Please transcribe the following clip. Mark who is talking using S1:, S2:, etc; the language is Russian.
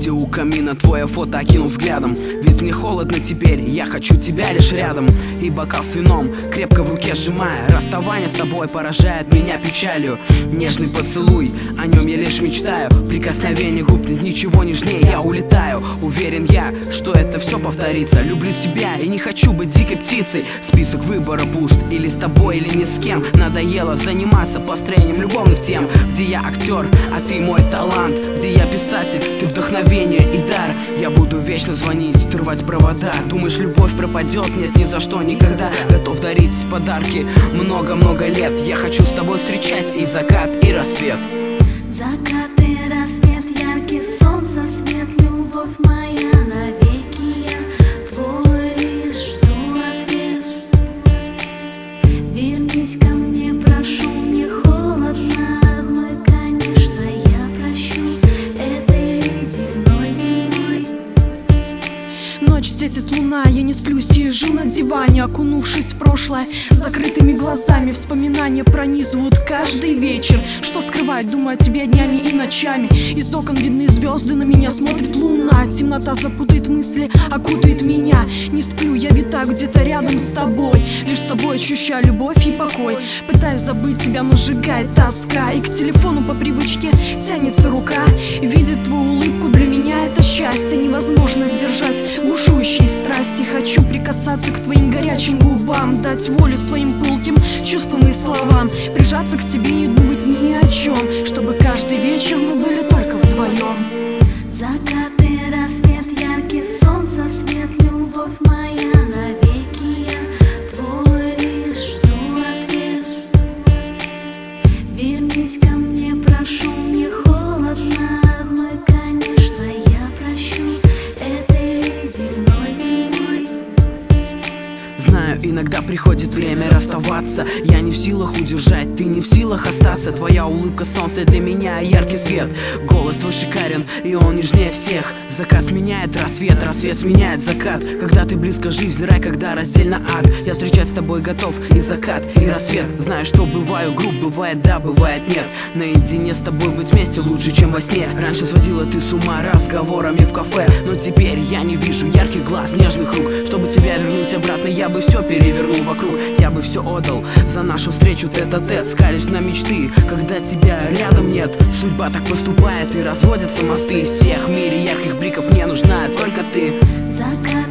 S1: Сидя у камина, твое фото окинул взглядом. Ведь мне холодно теперь, я хочу тебя лишь рядом. И бокал с вином крепко в руке сжимая. Расставание с тобой поражает меня печалью. Нежный поцелуй, о нем я лишь мечтаю. Прикосновение губ, ничего нежнее, я улетаю. Уверен я, что это все повторится. Люблю тебя и не хочу быть дикой птицей. Список выбора пуст, или с тобой, или ни с кем. Надоело заниматься построением любовных тем. Где я актер, а ты мой талант. Где я писатель, ты вдохновение и дар. Я буду вечно звонить, рвать провода. Думаешь, любовь пропадет? Нет, ни за что, никогда. Готов дарить подарки много-много лет. Я хочу с тобой встречать и закат, и рассвет.
S2: Закат и рассвет, яркий солнце, свет, любовь моя навеки. Я твой лишь жду ответ. Вернись ко мне, прошу, мне холодно одной, конечно, я прощу этой ледяной зимой.
S3: Ночь светит луна, я не сплю, сижу на диване, окунувшись в прошлое, закрытыми глазами. Вспоминания пронизывают каждый вечер. Что скрывать, думаю о тебе днями и ночами. Из окон видны звезды, на меня смотрит луна. Темнота запутает мысли, окутает меня. Не сплю, я витаю где-то рядом с тобой. Лишь с тобой ощущаю любовь и покой. Пытаюсь забыть тебя, но сжигает тоска. И к телефону по привычке тянется рука. Видит твою улыбку, для меня это счастье. Невозможно сдержать бушующие страсти. Хочу прикасаться к твоим горячим губам, дать волю своим пылким чувствам и словам. Прижаться к тебе, не думать ни о чем, чтобы каждый вечер мы были только вдвоем.
S2: Закат и рассвет, яркий солнце, свет, любовь моя навеки. Я твой лишь жду ответ. Вернись ко мне, прошу, мне холодно одной, конечно, я прощу этой ледяной зимой.
S1: Знаю, иногда приходит время расставаться. Я не в силах удержать, ты не в силах остаться. Твоя улыбка солнце для меня, яркий свет. Голос твой шикарен, и он нежнее всех. Закат сменяет рассвет, рассвет сменяет закат. Когда ты близко, жизнь рай, когда раздельно ад. Я встречать с тобой готов, и закат, и рассвет. Знаю, что бываю груб, бывает да, бывает нет. Наедине с тобой быть вместе лучше, чем во сне. Раньше сводила ты с ума разговорами в кафе, но теперь я не вижу ярких глаз, нежных рук. Чтобы тебя вернуть обратно, я бы все перевернул вокруг. Я бы все отдал за нашу встречу тет-а-тет. Скалишь на мечты, когда тебя рядом нет. Судьба так поступает и разводятся мосты. Из всех в мире ярких бликов мне нужна только ты.
S2: Закат